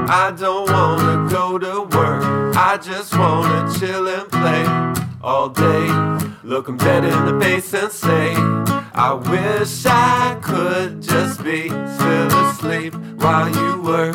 I don't wanna go to work, I just wanna chill and play all day. Look 'em dead in the face and say, I wish I could just be still asleep while you work.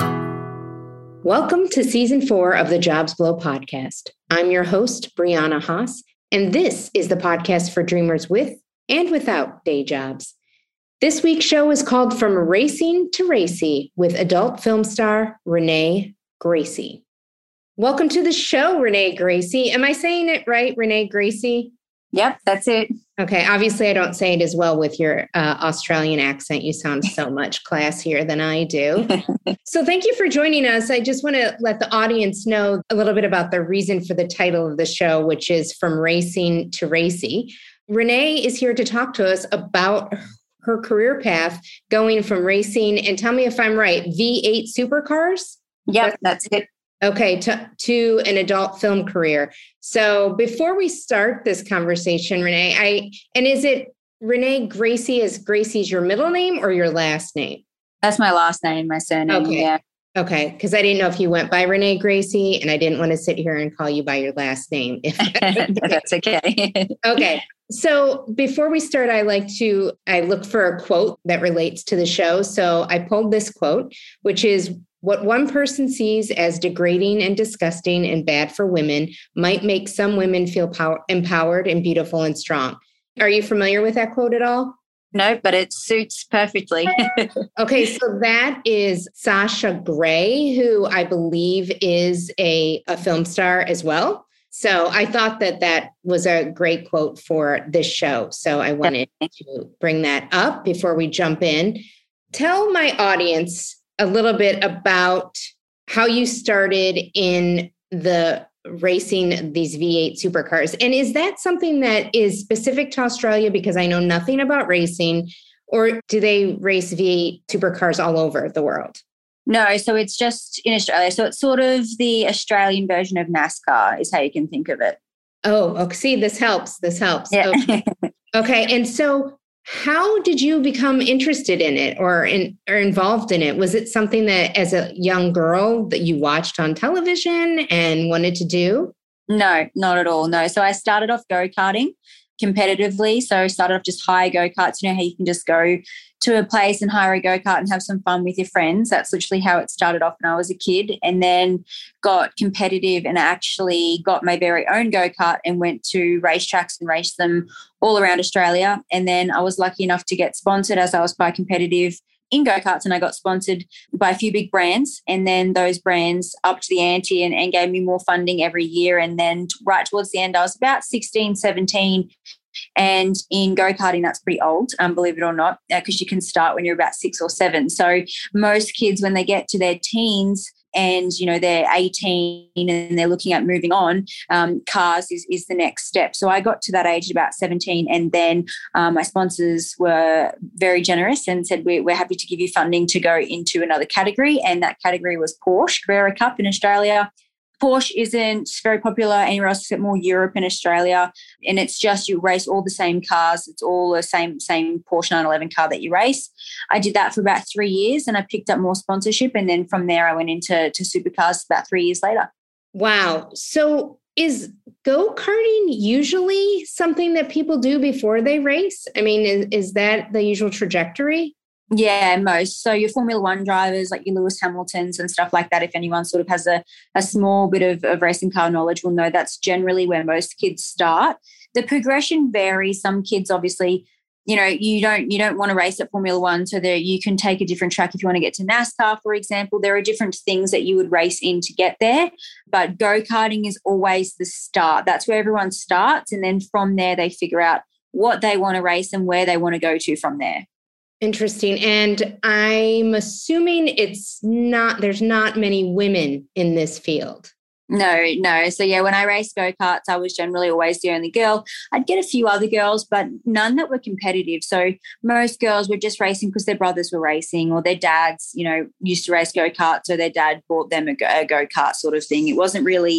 Welcome to Season 4 of the Jobs Blow podcast. I'm your host, Brianna Haas, and this is the podcast for dreamers with and without day jobs. This week's show is called From Racing to Racy with adult film star Renee Gracie. Welcome to the show, Renee Gracie. Am I saying it right, Renee Gracie? Yep, that's it. Okay, obviously I don't say it as well with your Australian accent. You sound so much classier than I do. So thank you for joining us. I just want to let the audience know a little bit about the reason for the title of the show, which is From Racing to Racy. Renee is here to talk to us about her career path going from racing, and tell me if I'm right, V8 supercars? Yep, that's it. Okay, to an adult film career. So before we start this conversation, Renee, is it Renee Gracie? Is Gracie's your middle name or your last name? That's my last name, my surname. Okay. Yeah. Okay, because I didn't know if you went by Renee Gracie, and I didn't want to sit here and call you by your last name. That's okay. Okay. So before we start, I look for a quote that relates to the show. So I pulled this quote, which is, what one person sees as degrading and disgusting and bad for women might make some women feel empowered and beautiful and strong. Are you familiar with that quote at all? No, but it suits perfectly. Okay, so that is Sasha Grey, who I believe is a film star as well. So I thought that was a great quote for this show. So I wanted to bring that up before we jump in. Tell my audience a little bit about how you started in the racing these V8 supercars. And is that something that is specific to Australia? Because I know nothing about racing, or do they race V8 supercars all over the world? No, so it's just in Australia. So it's sort of the Australian version of NASCAR is how you can think of it. Oh, okay. See, this helps. Yeah. Okay. And so how did you become interested in it or involved in it? Was it something that as a young girl that you watched on television and wanted to do? No, not at all. No. So I started off go-karting competitively. So I started off just hire go-karts. You know how you can just go to a place and hire a go-kart and have some fun with your friends. That's literally how it started off when I was a kid, and then got competitive and actually got my very own go-kart and went to racetracks and raced them all around Australia. And then I was lucky enough to get sponsored as I was quite competitive in go-karts, and I got sponsored by a few big brands, and then those brands upped the ante and gave me more funding every year. And then right towards the end, I was about 16, 17, and in go-karting, that's pretty old, believe it or not, because you can start when you're about 6 or 7. So most kids, when they get to their teens and, you know, they're 18 and they're looking at moving on, cars is the next step. So I got to that age at about 17, and then my sponsors were very generous and said, we're happy to give you funding to go into another category, and that category was Porsche Carrera Cup in Australia. Porsche isn't very popular anywhere else except more Europe and Australia, and it's just you race all the same cars. It's all the same Porsche 911 car that you race. I did that for about 3 years, and I picked up more sponsorship, and then from there I went into supercars about 3 years later. Wow. So is go-karting usually something that people do before they race? I mean, is that the usual trajectory? Yeah, most. So your Formula One drivers, like your Lewis Hamiltons and stuff like that, if anyone sort of has a small bit of racing car knowledge will know that's generally where most kids start. The progression varies. Some kids obviously, you know, you don't want to race at Formula One, so there you can take a different track if you want to get to NASCAR, for example. There are different things that you would race in to get there, but go-karting is always the start. That's where everyone starts, and then from there they figure out what they want to race and where they want to go to from there. Interesting. And I'm assuming there's not many women in this field. No. So yeah, when I raced go-karts, I was generally always the only girl. I'd get a few other girls, but none that were competitive. So most girls were just racing because their brothers were racing, or their dads, you know, used to race go-karts, so their dad bought them a go-kart sort of thing. It wasn't really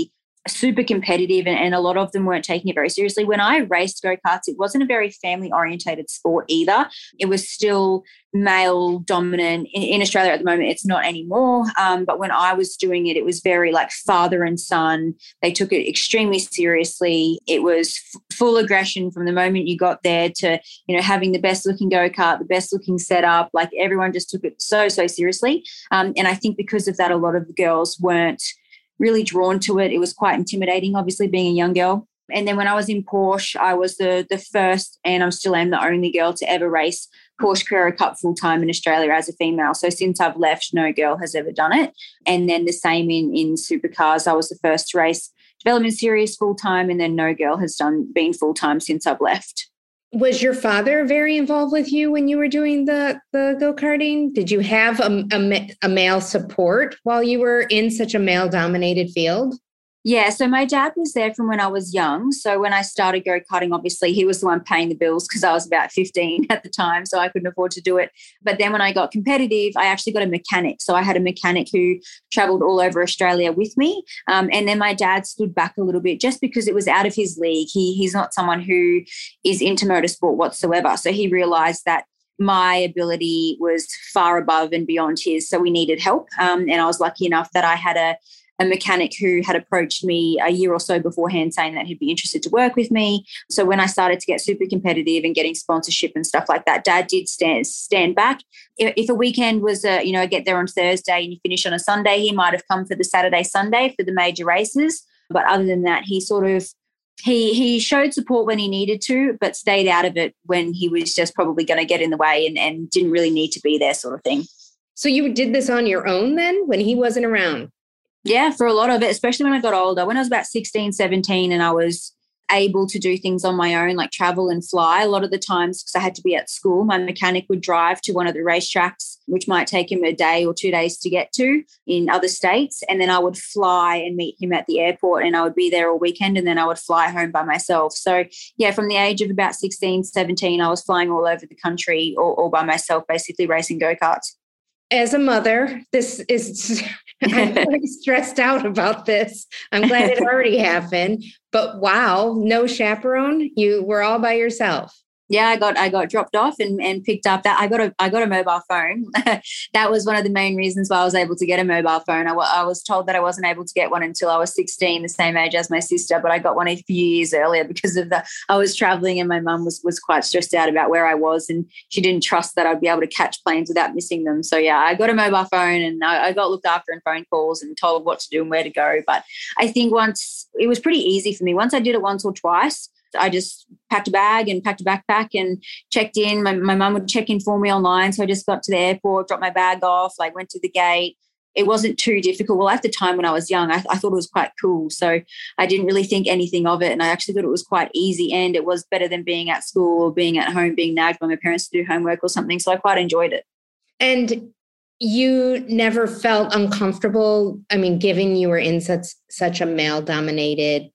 super competitive, and a lot of them weren't taking it very seriously. When I raced go-karts, it wasn't a very family-orientated sport either. It was still male dominant. In Australia at the moment, it's not anymore. But when I was doing it, it was very like father and son. They took it extremely seriously. It was full aggression from the moment you got there to, having the best looking go-kart, the best looking setup. Like everyone just took it so seriously. And I think because of that, a lot of the girls weren't really drawn to it. It was quite intimidating, obviously, being a young girl. And then when I was in Porsche, I was the first, and I still am the only girl to ever race Porsche Carrera Cup full-time in Australia as a female. So since I've left, no girl has ever done it. And then the same in supercars. I was the first to race Development Series full-time, and then no girl has been full-time since I've left. Was your father very involved with you when you were doing the go-karting? Did you have a male support while you were in such a male-dominated field? Yeah, so my dad was there from when I was young. So when I started go-karting, obviously he was the one paying the bills because I was about 15 at the time, so I couldn't afford to do it. But then when I got competitive, I actually got a mechanic. So I had a mechanic who travelled all over Australia with me. And then my dad stood back a little bit just because it was out of his league. He's not someone who is into motorsport whatsoever. So he realised that my ability was far above and beyond his, so we needed help. And I was lucky enough that I had a mechanic who had approached me a year or so beforehand saying that he'd be interested to work with me. So when I started to get super competitive and getting sponsorship and stuff like that, Dad did stand back. If a weekend was, I get there on Thursday and you finish on a Sunday, he might have come for the Saturday, Sunday for the major races. But other than that, he showed support when he needed to, but stayed out of it when he was just probably going to get in the way and didn't really need to be there, sort of thing. So you did this on your own then when he wasn't around? Yeah, for a lot of it, especially when I got older. When I was about 16, 17 and I was able to do things on my own, like travel and fly, a lot of the times because I had to be at school, my mechanic would drive to one of the racetracks, which might take him a day or 2 days to get to in other states. And then I would fly and meet him at the airport, and I would be there all weekend, and then I would fly home by myself. So yeah, from the age of about 16, 17, I was flying all over the country all by myself, basically racing go-karts. As a mother, I'm really stressed out about this. I'm glad it already happened, but wow, no chaperone. You were all by yourself. Yeah, I got dropped off and picked up. That I got a mobile phone. That was one of the main reasons why I was able to get a mobile phone. I was told that I wasn't able to get one until I was 16, the same age as my sister, but I got one a few years earlier because of I was traveling, and my mum was quite stressed out about where I was, and she didn't trust that I'd be able to catch planes without missing them. So yeah, I got a mobile phone, and I got looked after in phone calls and told what to do and where to go. But I think once it was pretty easy for me. Once I did it once or twice, I just packed a bag and packed a backpack and checked in. My mum would check in for me online. So I just got to the airport, dropped my bag off, went to the gate. It wasn't too difficult. Well, at the time when I was young, I thought it was quite cool. So I didn't really think anything of it. And I actually thought it was quite easy, and it was better than being at school or being at home, being nagged by my parents to do homework or something. So I quite enjoyed it. And you never felt uncomfortable? I mean, given you were in such a male-dominated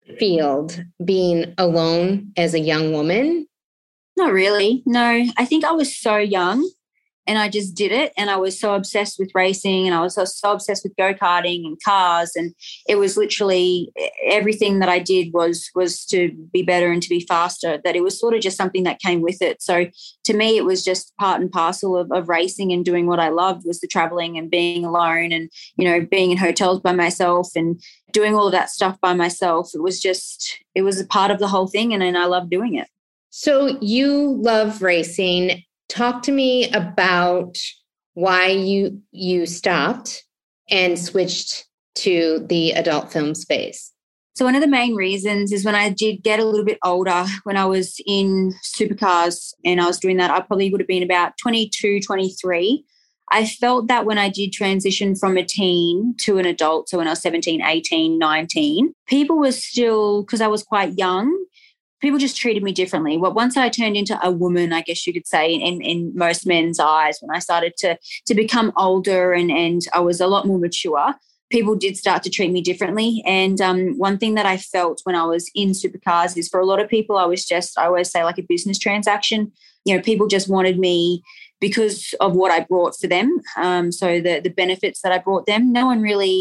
field, being alone as a young woman? Not really. No, I think I was so young and I just did it, and I was so obsessed with racing, and I was so obsessed with go-karting and cars, and it was literally everything that I did was to be better and to be faster, that it was sort of just something that came with it. So to me, it was just part and parcel of racing and doing what I loved, was the traveling and being alone and, being in hotels by myself and doing all of that stuff by myself. It was a part of the whole thing, and I loved doing it. So you love racing. Talk to me about why you stopped and switched to the adult film space. So one of the main reasons is when I did get a little bit older, when I was in supercars and I was doing that, I probably would have been about 22, 23. I felt that when I did transition from a teen to an adult, so when I was 17, 18, 19, people were still, because I was quite young, people just treated me differently. Well, once I turned into a woman, I guess you could say, in most men's eyes, when I started to become older and I was a lot more mature, people did start to treat me differently. And one thing that I felt when I was in supercars is, for a lot of people, I always say, like a business transaction. People just wanted me because of what I brought for them. So the benefits that I brought them, no one really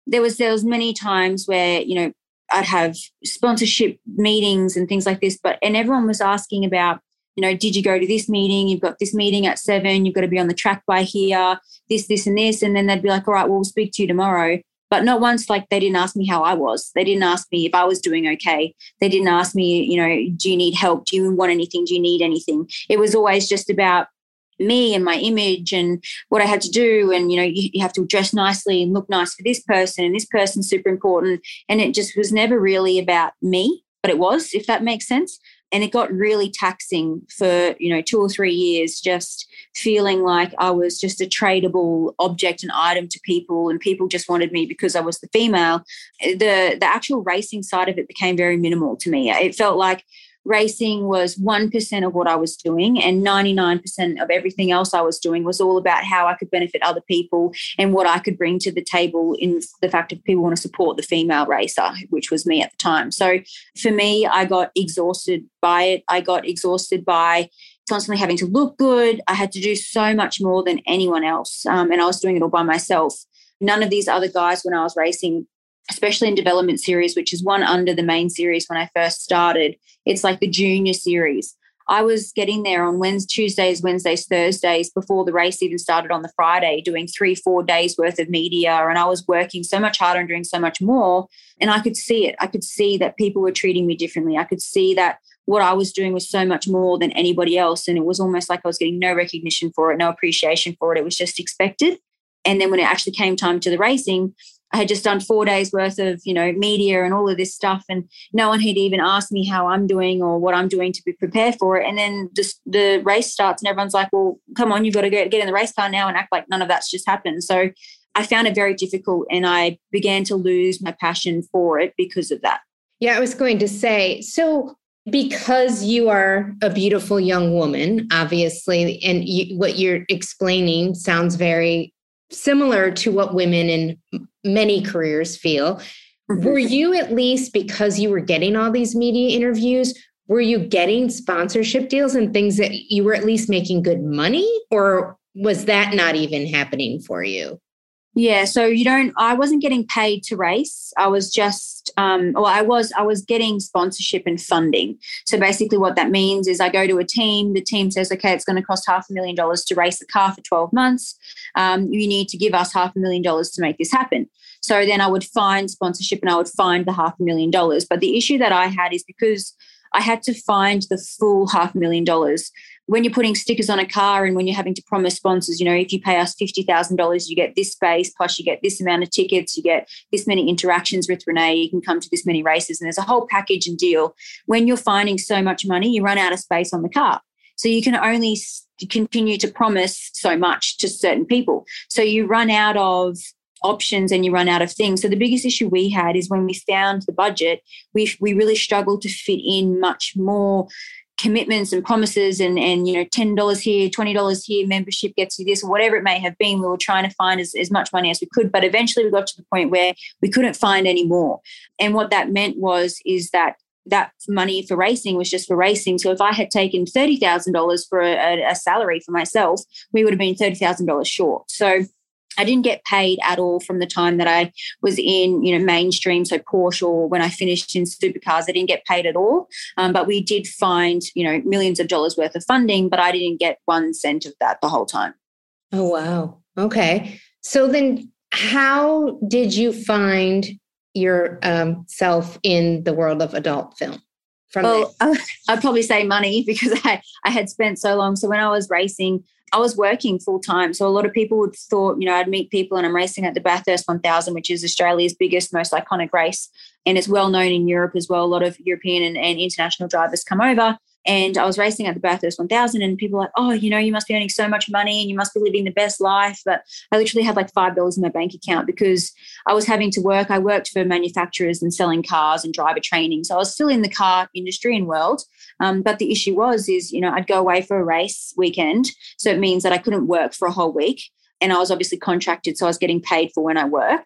there was many times where, you know, I'd have sponsorship meetings and things like this, and everyone was asking about, you know, did you go to this meeting? You've got this meeting at 7, you've got to be on the track by here, this, and this. And then they'd be like, all right, well, we'll speak to you tomorrow. But not once, like, they didn't ask me how I was. They didn't ask me if I was doing okay. They didn't ask me, you know, do you need help? Do you want anything? Do you need anything? It was always just about me and my image and what I had to do. And, you know, you have to dress nicely and look nice for this person, and this person's super important. And it just was never really about me, but it was, if that makes sense. And it got really taxing for, you know, 2 or 3 years, just feeling like I was just a tradable object and item to people, and people just wanted me because I was the female. The actual racing side of it became very minimal to me. It felt like racing was 1% of what I was doing, and 99% of everything else I was doing was all about how I could benefit other people and what I could bring to the table in the fact of people want to support the female racer, which was me at the time. So for me, I got exhausted by it. I got exhausted by constantly having to look good. I had to do so much more than anyone else, and I was doing it all by myself. None of these other guys when I was racing, especially in development series, which is one under the main series when I first started. It's like the junior series. I was getting there on Tuesdays, Wednesdays, Thursdays before the race even started on the Friday, doing 3-4 days worth of media. And I was working so much harder and doing so much more. And I could see it. I could see that people were treating me differently. I could see that what I was doing was so much more than anybody else. And it was almost like I was getting no recognition for it, no appreciation for it. It was just expected. And then when it actually came time to the racing, I had just done 4 days worth of, you know, media and all of this stuff, and no one had even asked me how I'm doing or what I'm doing to be prepared for it. And then the race starts and everyone's like, well, come on, you've got to get in the race car now and act like none of that's just happened. So I found it very difficult, and I began to lose my passion for it because of that. Yeah, I was going to say, so because you are a beautiful young woman, obviously, and what you're explaining sounds very similar to what women in many careers feel. Mm-hmm. Were you, at least because you were getting all these media interviews, were you getting sponsorship deals and things that you were at least making good money, or was that not even happening for you? Yeah, so I wasn't getting paid to race. I was just, I was getting sponsorship and funding. So basically what that means is I go to a team, the team says, okay, it's going to cost $500,000 to race a car for 12 months. You need to give us $500,000 to make this happen. So then I would find sponsorship and I would find the $500,000. But the issue that I had is because I had to find the full $500,000. When you're putting stickers on a car and when you're having to promise sponsors, you know, if you pay us $50,000, you get this space, plus you get this amount of tickets, you get this many interactions with Renee, you can come to this many races, and there's a whole package and deal. When you're finding so much money, you run out of space on the car. So you can only continue to promise so much to certain people. So you run out of options and you run out of things. So the biggest issue we had is when we found the budget, we really struggled to fit in much more commitments and promises and you know, $10 here, $20 here, membership gets you this, or whatever it may have been. We were trying to find as much money as we could, but eventually we got to the point where we couldn't find any more. And what that meant is that money for racing was just for racing. So if I had taken $30,000 for a salary for myself, we would have been $30,000 short. So I didn't get paid at all from the time that I was in, you know, mainstream, so Porsche, or when I finished in supercars, I didn't get paid at all. But we did find, you know, millions of dollars worth of funding, but I didn't get 1 cent of that the whole time. Oh, wow. Okay. So then how did you find your self in the world of adult film? I'd probably say money, because I had spent so long. So when I was racing, I was working full time. So a lot of people would thought, you know, I'd meet people and I'm racing at the Bathurst 1000, which is Australia's biggest, most iconic race. And it's well known in Europe as well. A lot of European and international drivers come over. And I was racing at the Bathurst 1000 and people were like, oh, you know, you must be earning so much money and you must be living the best life. But I literally had like $5 in my bank account because I was having to work. I worked for manufacturers and selling cars and driver training. So I was still in the car industry and world. But the issue is, you know, I'd go away for a race weekend. So it means that I couldn't work for a whole week. And I was obviously contracted. So I was getting paid for when I worked.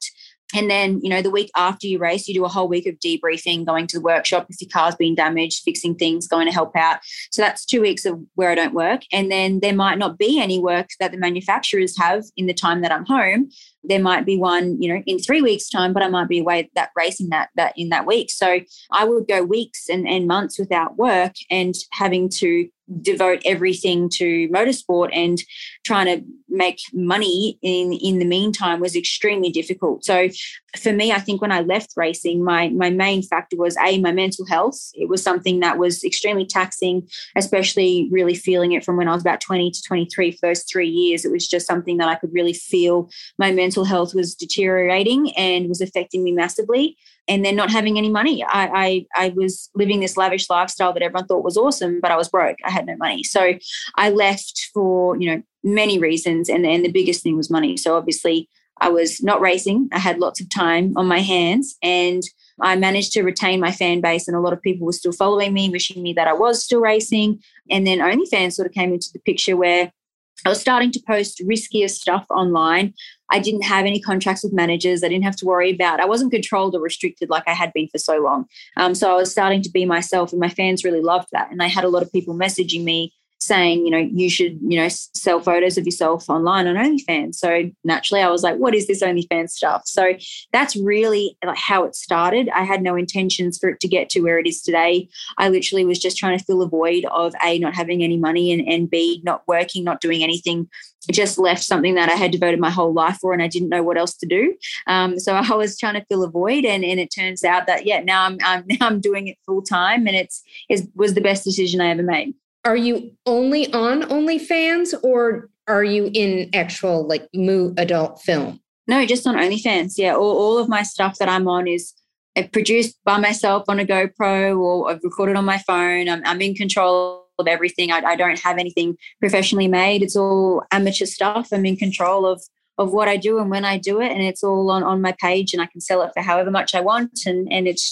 And then, the week after you race, you do a whole week of debriefing, going to the workshop if your car's been damaged, fixing things, going to help out. So that's 2 weeks of where I don't work. And then there might not be any work that the manufacturers have in the time that I'm home. There might be one, in 3 weeks' time, but I might be away racing that in that week. So I would go weeks and months without work and having to devote everything to motorsport, and trying to make money in the meantime was extremely difficult. So for me, I think when I left racing, my main factor was my mental health. It was something that was extremely taxing, especially really feeling it from when I was about 20 to 23 for those 3 years. It was just something that I could really feel my mental health was deteriorating and was affecting me massively. And then not having any money. I was living this lavish lifestyle that everyone thought was awesome, but I was broke. I had no money. So I left for, many reasons. And the biggest thing was money. So obviously I was not racing. I had lots of time on my hands, and I managed to retain my fan base, and a lot of people were still following me, wishing me that I was still racing. And then OnlyFans sort of came into the picture, where I was starting to post riskier stuff online. I didn't have any contracts with managers. I didn't have to worry about, I wasn't controlled or restricted like I had been for so long. So I was starting to be myself, and my fans really loved that. And I had a lot of people messaging me saying, you should, sell photos of yourself online on OnlyFans. So naturally I was like, what is this OnlyFans stuff? So that's really like how it started. I had no intentions for it to get to where it is today. I literally was just trying to fill a void of A, not having any money, and B, not working, not doing anything. Just left something that I had devoted my whole life for, and I didn't know what else to do. So I was trying to fill a void, and it turns out that, now I'm doing it full time, and it was the best decision I ever made. Are you only on OnlyFans, or are you in actual adult film? No, just on OnlyFans. Yeah, all of my stuff that I'm on is produced by myself on a GoPro, or I've recorded on my phone. I'm in control of everything. I don't have anything professionally made. It's all amateur stuff. I'm in control of what I do and when I do it, and it's all on my page, and I can sell it for however much I want, and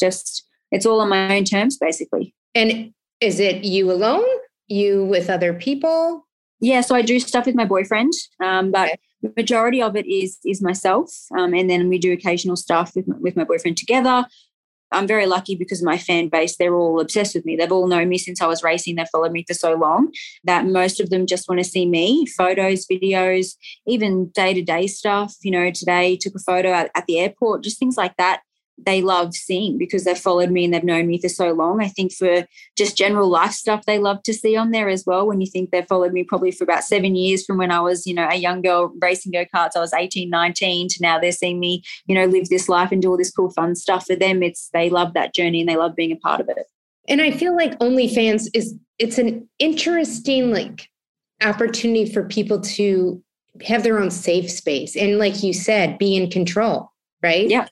it's all on my own terms, basically. And is it you alone? You with other people? Yeah, so I do stuff with my boyfriend, but the majority of it is myself, and then we do occasional stuff with my boyfriend together. I'm very lucky because of my fan base. They're all obsessed with me. They've all known me since I was racing. They've followed me for so long that most of them just want to see me, photos, videos, even day-to-day stuff. Today took a photo at the airport, just things like that. They love seeing because they've followed me and they've known me for so long. I think for just general life stuff, they love to see on there as well. When you think they've followed me probably for about 7 years, from when I was, a young girl racing go-karts, I was 18, 19, to now they're seeing me, live this life and do all this cool, fun stuff. For them, they love that journey and they love being a part of it. And I feel like OnlyFans it's an interesting opportunity for people to have their own safe space. And like you said, be in control, right? Yeah.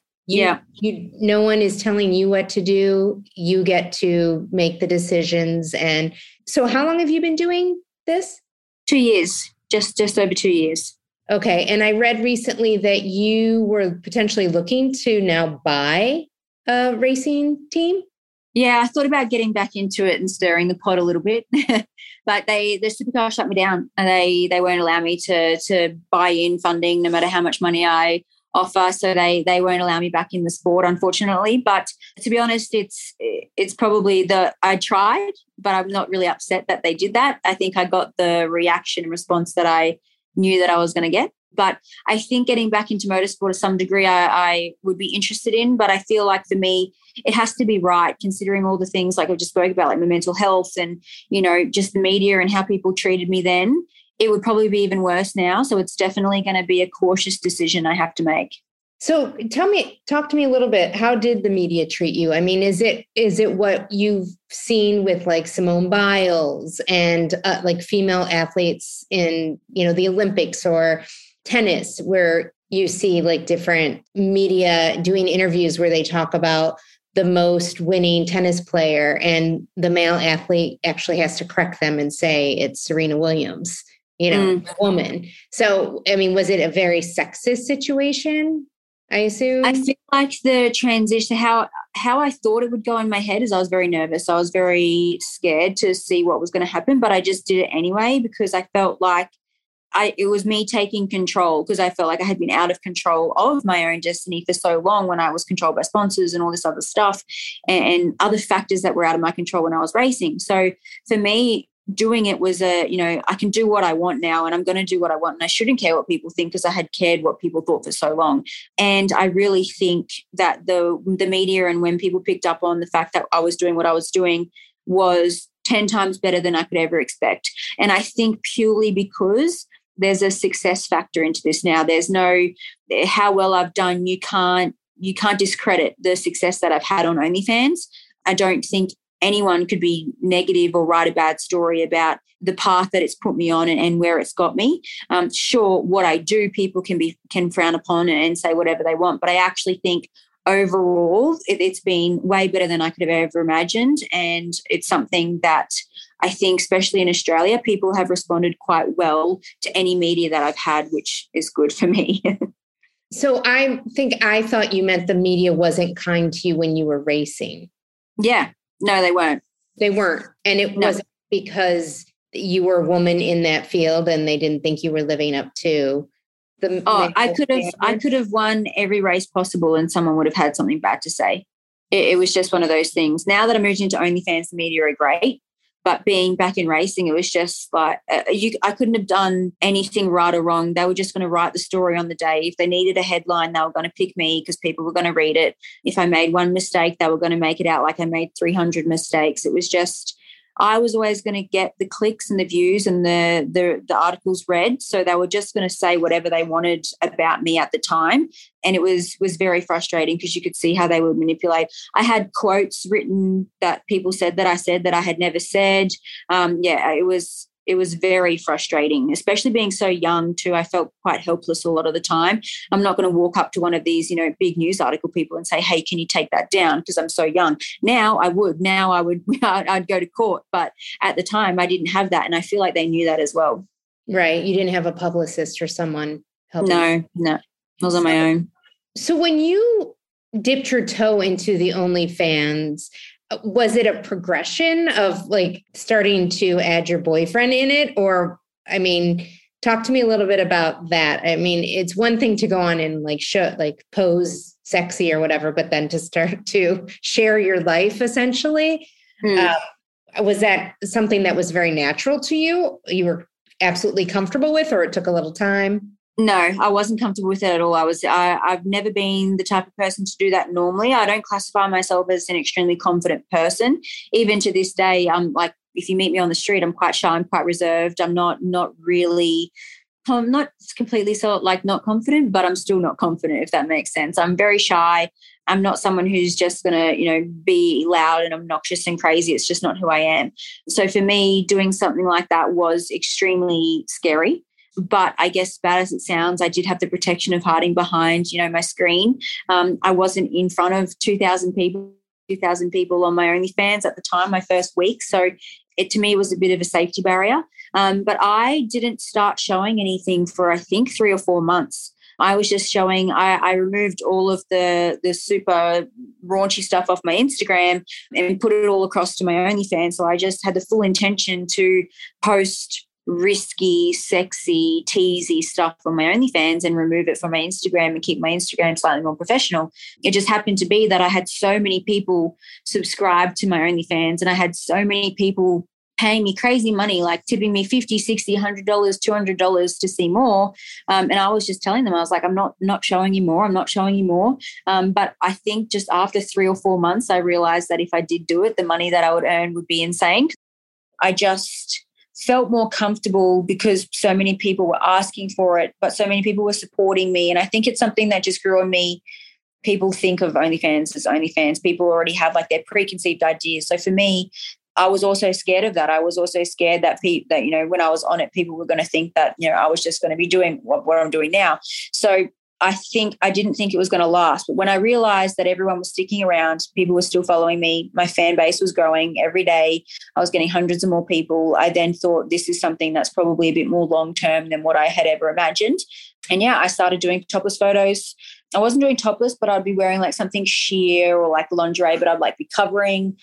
No one is telling you what to do. You get to make the decisions. And so how long have you been doing this? 2 years, just over 2 years. Okay. And I read recently that you were potentially looking to now buy a racing team. Yeah, I thought about getting back into it and stirring the pot a little bit, but the Supercar shut me down, and they won't allow me to buy in funding no matter how much money I offer. So they won't allow me back in the sport, unfortunately. But to be honest, it's probably I tried, but I'm not really upset that they did that. I think I got the reaction and response that I knew that I was going to get. But I think getting back into motorsport to some degree I would be interested in. But I feel like for me, it has to be right, considering all the things like I just spoke about, like my mental health and, just the media and how people treated me then. It would probably be even worse now. So it's definitely going to be a cautious decision I have to make. So talk to me a little bit. How did the media treat you? I mean, is it what you've seen with like Simone Biles and like female athletes in, the Olympics or tennis, where you see like different media doing interviews where they talk about the most winning tennis player, and the male athlete actually has to correct them and say it's Serena Williams, a woman. So, I mean, was it a very sexist situation, I assume? I feel like the transition, how I thought it would go in my head is I was very nervous. I was very scared to see what was going to happen, but I just did it anyway because I felt like it was me taking control, because I felt like I had been out of control of my own destiny for so long when I was controlled by sponsors and all this other stuff and other factors that were out of my control when I was racing. So for me, doing it was I can do what I want now, and I'm going to do what I want, and I shouldn't care what people think, because I had cared what people thought for so long. And I really think that the media, and when people picked up on the fact that I was doing what I was doing, was 10 times better than I could ever expect. And I think purely because there's a success factor into this now. There's no how well I've done. You can't discredit the success that I've had on OnlyFans. I don't think anyone could be negative or write a bad story about the path that it's put me on and where it's got me. Sure, what I do, people can frown upon and say whatever they want, but I actually think overall it's been way better than I could have ever imagined, and it's something that I think, especially in Australia, people have responded quite well to any media that I've had, which is good for me. So I thought you meant the media wasn't kind to you when you were racing. Yeah. No, they weren't. They weren't. And it wasn't because you were a woman in that field and they didn't think you were living up to the... I could have won every race possible and someone would have had something bad to say. It was just one of those things. Now that I moved into OnlyFans, the media are great. But being back in racing, it was just like I couldn't have done anything right or wrong. They were just going to write the story on the day. If they needed a headline, they were going to pick me because people were going to read it. If I made one mistake, they were going to make it out like I made 300 mistakes. It was just, I was always going to get the clicks and the views and the articles read. So they were just going to say whatever they wanted about me at the time. And it was very frustrating because you could see how they would manipulate. I had quotes written that people said that I had never said. It was very frustrating, especially being so young too. I felt quite helpless a lot of the time. I'm not going to walk up to one of these, big news article people and say, hey, can you take that down? Because I'm so young. Now I would. I'd go to court. But at the time I didn't have that. And I feel like they knew that as well. Right. You didn't have a publicist or someone helping. No. I was on my own. So when you dipped your toe into the OnlyFans, was it a progression of like starting to add your boyfriend in it? Or, talk to me a little bit about that. It's one thing to go on and pose sexy or whatever, but then to start to share your life essentially. Was that something that was very natural to you? You were absolutely comfortable with, or it took a little time? No, I wasn't comfortable with it at all. I've never been the type of person to do that normally. I don't classify myself as an extremely confident person. Even to this day, I'm like, if you meet me on the street, I'm quite shy, I'm quite reserved. I'm not completely not confident, but I'm still not confident, if that makes sense. I'm very shy. I'm not someone who's just going to, be loud and obnoxious and crazy. It's just not who I am. So for me, doing something like that was extremely scary. But I guess bad as it sounds, I did have the protection of hiding behind, my screen. I wasn't in front of 2,000 people on my OnlyFans at the time, my first week. So to me, it was a bit of a safety barrier. But I didn't start showing anything for, I think, 3 or 4 months. I was just showing, I removed all of the super raunchy stuff off my Instagram and put it all across to my OnlyFans. So I just had the full intention to post risky, sexy, teasy stuff on my OnlyFans and remove it from my Instagram and keep my Instagram slightly more professional. It just happened to be that I had so many people subscribe to my OnlyFans and I had so many people paying me crazy money, like tipping me $50, $60, $100, $200 to see more. And I was just telling them, I was like, I'm not showing you more. I'm not showing you more. But I think just after 3 or 4 months, I realized that if I did do it, the money that I would earn would be insane. I just felt more comfortable because so many people were asking for it, but so many people were supporting me. And I think it's something that just grew on me. People think of OnlyFans as OnlyFans. People already have like their preconceived ideas. So for me, I was also scared of that. I was also scared that when I was on it, people were going to think that, I was just going to be doing what I'm doing now. So I didn't think it was going to last. But when I realized that everyone was sticking around, people were still following me, my fan base was growing every day, I was getting hundreds of more people, I then thought this is something that's probably a bit more long-term than what I had ever imagined. And yeah, I started doing topless photos I wasn't doing topless, but I'd be wearing like something sheer or like lingerie, but I'd like be covering.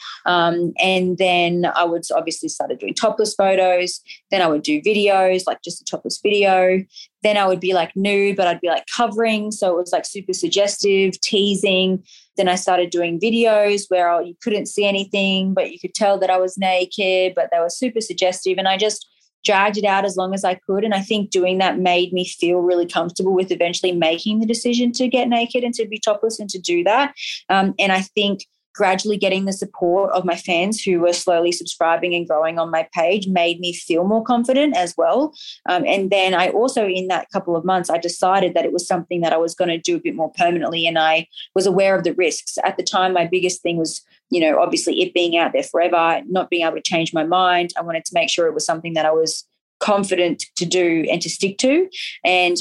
And then I would obviously started doing topless photos. Then I would do videos, like just a topless video. Then I would be like nude, but I'd be like covering. So it was like super suggestive, teasing. Then I started doing videos where you couldn't see anything, but you could tell that I was naked, but they were super suggestive. And I just dragged it out as long as I could. And I think doing that made me feel really comfortable with eventually making the decision to get naked and to be topless and to do that. And I think gradually getting the support of my fans who were slowly subscribing and growing on my page made me feel more confident as well. And then I also, in that couple of months, I decided that it was something that I was going to do a bit more permanently, and I was aware of the risks. At the time, my biggest thing was, obviously it being out there forever, not being able to change my mind. I wanted to make sure it was something that I was confident to do and to stick to. And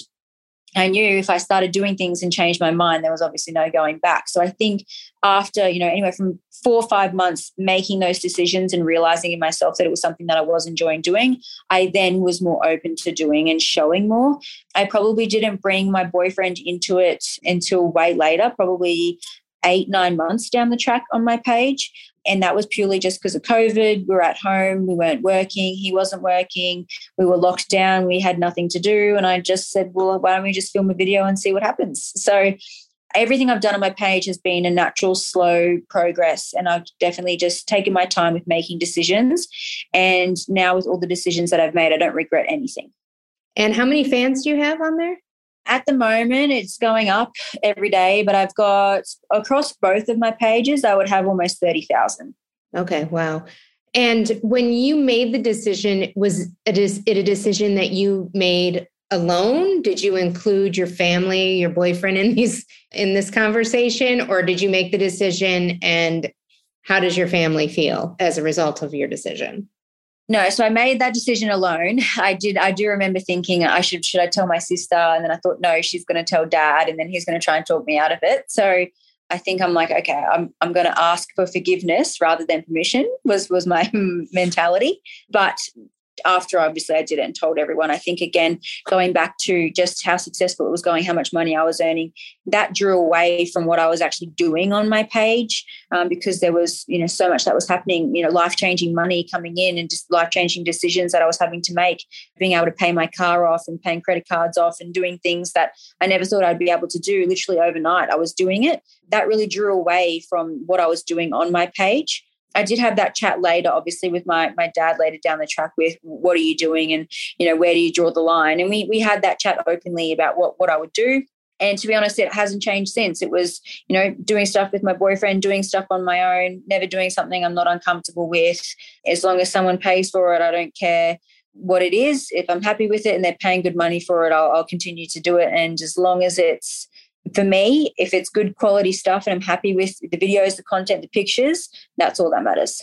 I knew if I started doing things and changed my mind, there was obviously no going back. So I think after, anywhere from 4 or 5 months making those decisions and realizing in myself that it was something that I was enjoying doing, I then was more open to doing and showing more. I probably didn't bring my boyfriend into it until way later, probably 8-9 months down the track on my page. And that was purely just because of COVID. We were at home. We weren't working. He wasn't working. We were locked down. We had nothing to do. And I just said, well, why don't we just film a video and see what happens? So everything I've done on my page has been a natural, slow progress. And I've definitely just taken my time with making decisions. And now with all the decisions that I've made, I don't regret anything. And how many fans do you have on there? At the moment, it's going up every day, but I've got, across both of my pages, I would have almost 30,000. Okay, wow. And when you made the decision, was it a decision that you made alone? Did you include your family, your boyfriend in this conversation, or did you make the decision, and how does your family feel as a result of your decision? No, so I made that decision alone. I do remember thinking should I tell my sister? And then I thought, no, she's going to tell dad, and then he's going to try and talk me out of it. So I think I'm like, okay, I'm going to ask for forgiveness rather than permission was my mentality. But after obviously I did it and told everyone, I think, again, going back to just how successful it was going, how much money I was earning, that drew away from what I was actually doing on my page, because there was, so much that was happening, life-changing money coming in and just life-changing decisions that I was having to make, being able to pay my car off and paying credit cards off and doing things that I never thought I'd be able to do. Literally overnight, I was doing it. That really drew away from what I was doing on my page. I did have that chat later, obviously, with my dad later down the track with what are you doing and, where do you draw the line? And we had that chat openly about what I would do. And to be honest, it hasn't changed since. It was, doing stuff with my boyfriend, doing stuff on my own, never doing something I'm not uncomfortable with. As long as someone pays for it, I don't care what it is. If I'm happy with it and they're paying good money for it, I'll continue to do it. And as long as it's, for me, if it's good quality stuff and I'm happy with the videos, the content, the pictures, that's all that matters.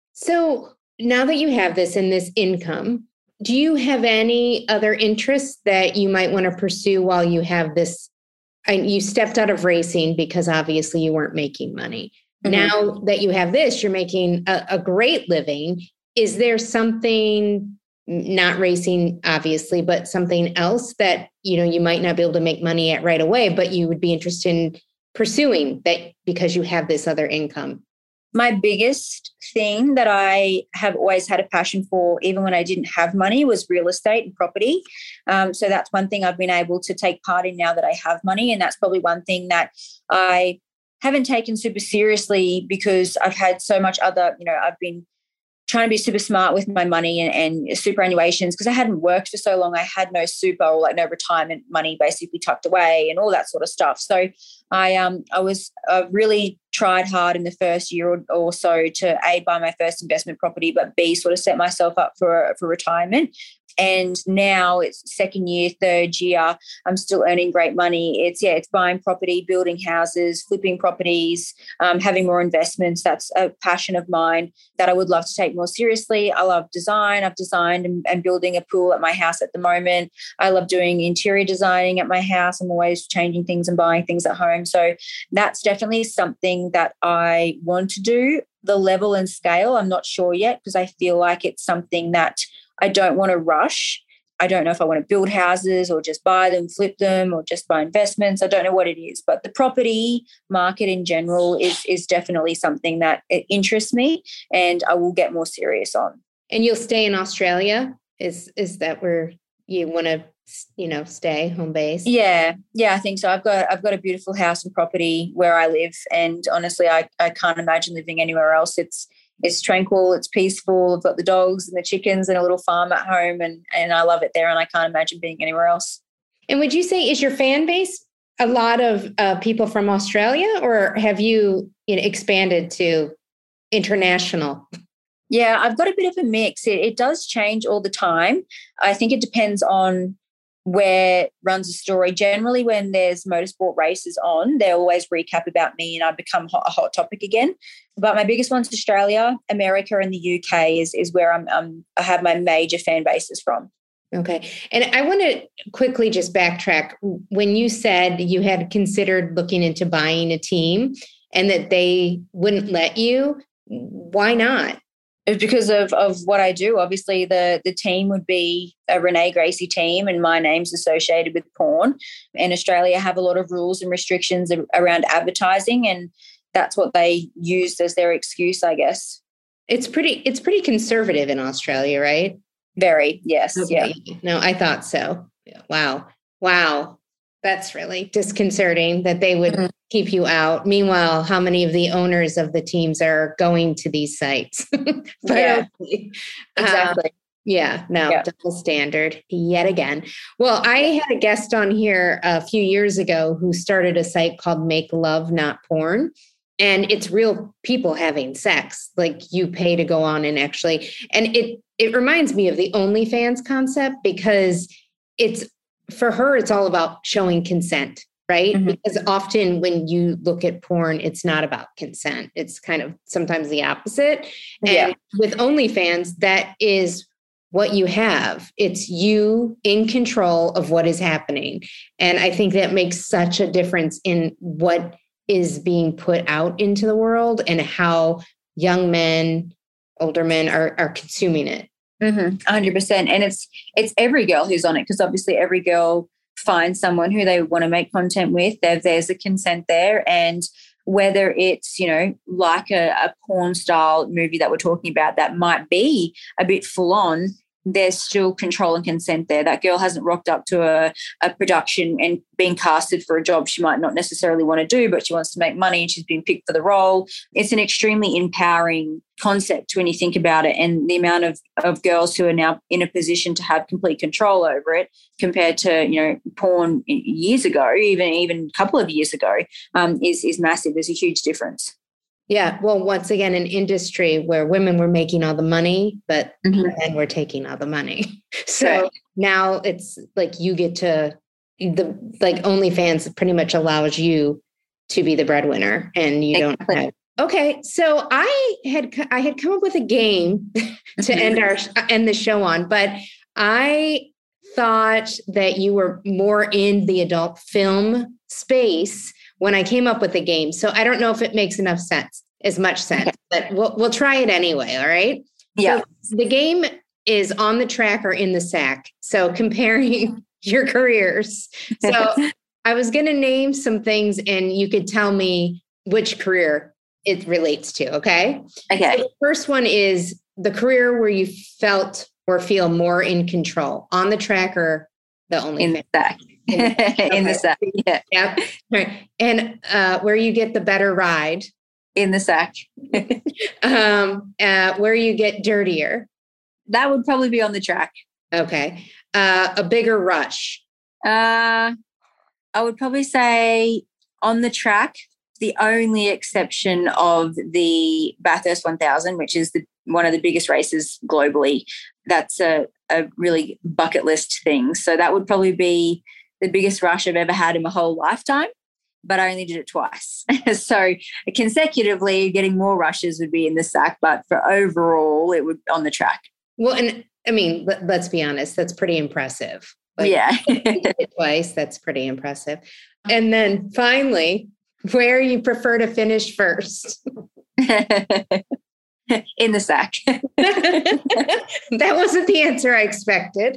So now that you have this and this income, do you have any other interests that you might want to pursue while you have this? And you stepped out of racing because obviously you weren't making money. Mm-hmm. Now that you have this, you're making a great living. Is there something, not racing, obviously, but something else that, you might not be able to make money at right away, but you would be interested in pursuing that because you have this other income? My biggest thing that I have always had a passion for, even when I didn't have money, was real estate and property. So that's one thing I've been able to take part in now that I have money. And that's probably one thing that I haven't taken super seriously because I've had so much other, I've been trying to be super smart with my money and superannuations because I hadn't worked for so long. I had no super or no retirement money basically tucked away and all that sort of stuff. So I really tried hard in the first year or so to A, buy my first investment property, but B, sort of set myself up for retirement. And now it's second year, third year, I'm still earning great money. It's buying property, building houses, flipping properties, having more investments. That's a passion of mine that I would love to take more seriously. I love design. I've designed and building a pool at my house at the moment. I love doing interior designing at my house. I'm always changing things and buying things at home. So that's definitely something that I want to do. The level and scale, I'm not sure yet because I feel like it's something that I don't want to rush. I don't know if I want to build houses or just buy them, flip them, or just buy investments. I don't know what it is, but the property market in general is definitely something that it interests me, and I will get more serious on. And you'll stay in Australia? Is that where you want to, stay home base? Yeah, I think so. I've got a beautiful house and property where I live, and honestly, I can't imagine living anywhere else. It's tranquil, it's peaceful. I've got the dogs and the chickens and a little farm at home, and I love it there, and I can't imagine being anywhere else. And would you say, is your fan base a lot of people from Australia, or have you, expanded to international? Yeah, I've got a bit of a mix. It does change all the time. I think it depends on where runs a story. Generally, when there's motorsport races on, they always recap about me and I become a hot topic again. But my biggest one's Australia, America, and the UK is where I have my major fan bases from. Okay. And I want to quickly just backtrack. When you said you had considered looking into buying a team and that they wouldn't let you, why not? It's because of what I do. Obviously, the team would be a Renee Gracie team, and my name's associated with porn. And Australia have a lot of rules and restrictions around advertising, and that's what they used as their excuse, I guess. It's pretty conservative in Australia, right? Very, yes. Okay. Yeah. No, I thought so. Wow. That's really disconcerting that they would keep you out. Meanwhile, how many of the owners of the teams are going to these sites? Yeah, exactly. Double standard yet again. Well, I had a guest on here a few years ago who started a site called Make Love, Not Porn. And it's real people having sex. Like you pay to go on and actually, and it reminds me of the OnlyFans concept, because for her, it's all about showing consent, right? Mm-hmm. Because often when you look at porn, it's not about consent. It's kind of sometimes the opposite. And with OnlyFans, that is what you have. It's you in control of what is happening. And I think that makes such a difference in what is being put out into the world and how young men, older men are consuming it. 100%. And it's every girl who's on it, because obviously every girl finds someone who they want to make content with. There's a consent there. And whether it's, like a porn style movie that we're talking about that might be a bit full on, there's still control and consent there. That girl hasn't rocked up to a production and been casted for a job she might not necessarily want to do, but she wants to make money and she's been picked for the role. It's an extremely empowering concept when you think about it, and the amount of girls who are now in a position to have complete control over it compared to, porn years ago, even a couple of years ago, is massive. There's a huge difference. Yeah. Well, once again, an industry where women were making all the money, but men were taking all the money. So now it's like you get to OnlyFans pretty much allows you to be the breadwinner, and you don't have. Okay. So I had come up with a game to end the show on, but I thought that you were more in the adult film space when I came up with the game. So I don't know if it makes as much sense, but we'll try it anyway. All right. Yeah. So the game is on the track or in the sack. So comparing your careers. So I was going to name some things and you could tell me which career it relates to. Okay. Okay. So the first one is the career where you felt or feel more in control, on the track or the only in the sack. In the sack. Yeah. Yep. Right. And where you get the better ride. In the sack. Where you get dirtier. That would probably be on the track. Okay. A bigger rush. I would probably say on the track, the only exception of the Bathurst 1000, which is one of the biggest races globally. That's a really bucket list thing. So that would probably be the biggest rush I've ever had in my whole lifetime, but I only did it twice. So consecutively getting more rushes would be in the sack, but for overall it would on the track. Well, and I mean, let's be honest, that's pretty impressive. Yeah. You did it twice, that's pretty impressive. And then finally, where you prefer to finish first? In the sack. That wasn't the answer I expected.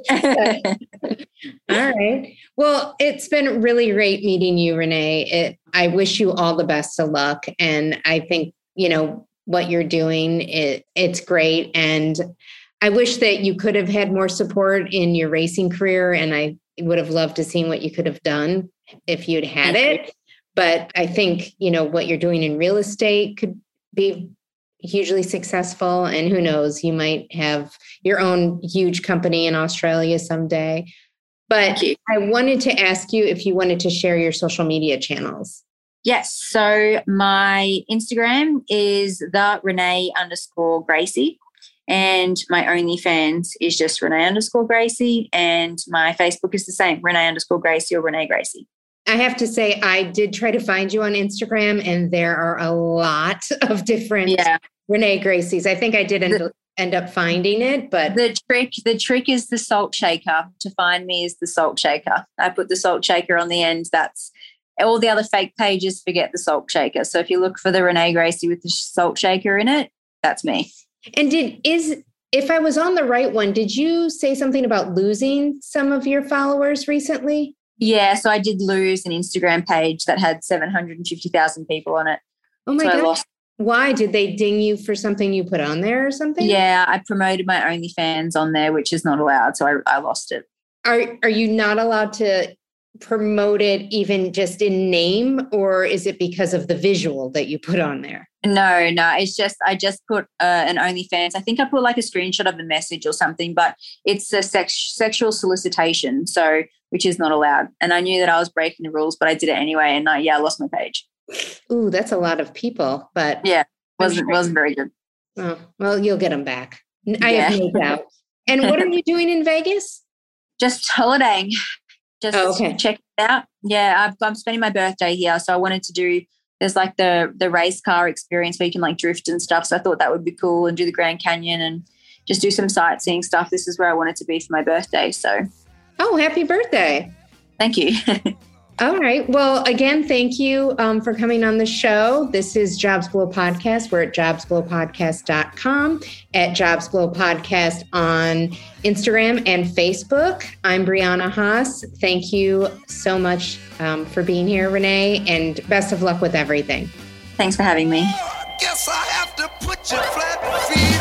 All right. Well, it's been really great meeting you, Renee. I wish you all the best of luck. And I think, what you're doing, it's great. And I wish that you could have had more support in your racing career. And I would have loved to see what you could have done if you'd had it. But I think, what you're doing in real estate could be hugely successful. And who knows, you might have your own huge company in Australia someday. But I wanted to ask you if you wanted to share your social media channels. Yes. So my Instagram is the Renee_Gracie. And my OnlyFans is just Renee_Gracie. And my Facebook is the same, Renee_Gracie or Renee Gracie. I have to say, I did try to find you on Instagram, and there are a lot of different Renee Gracies. I think I did end up finding it, but the trick is the salt shaker. To find me is the salt shaker. I put the salt shaker on the end. That's all the other fake pages. Forget the salt shaker. So if you look for the Renee Gracie with the salt shaker in it, that's me. And if I was on the right one, did you say something about losing some of your followers recently? Yeah, so I did lose an Instagram page that had 750,000 people on it. Oh my gosh. Why? Did they ding you for something you put on there or something? Yeah, I promoted my OnlyFans on there, which is not allowed. So I lost it. Are you not allowed to promote it even just in name, or is it because of the visual that you put on there? No, it's just I just put an OnlyFans. I think I put like a screenshot of the message or something, but it's a sexual solicitation, so which is not allowed. And I knew that I was breaking the rules, but I did it anyway, and I lost my page. Ooh, that's a lot of people, but wasn't very good. Oh, well, you'll get them back. I have no doubt. And what are you doing in Vegas? Just holidaying. Just check it out. Yeah, I'm spending my birthday here, so I wanted to do. There's like the race car experience where you can like drift and stuff. So I thought that would be cool, and do the Grand Canyon and just do some sightseeing stuff. This is where I wanted to be for my birthday. So, happy birthday! Thank you. All right. Well, again, thank you for coming on the show. This is Jobs Below Podcast. We're at jobsbelowpodcast.com, at Jobs Below Podcast on Instagram and Facebook. I'm Brianna Haas. Thank you so much for being here, Renee, and best of luck with everything. Thanks for having me. Guess I have to put your flat feet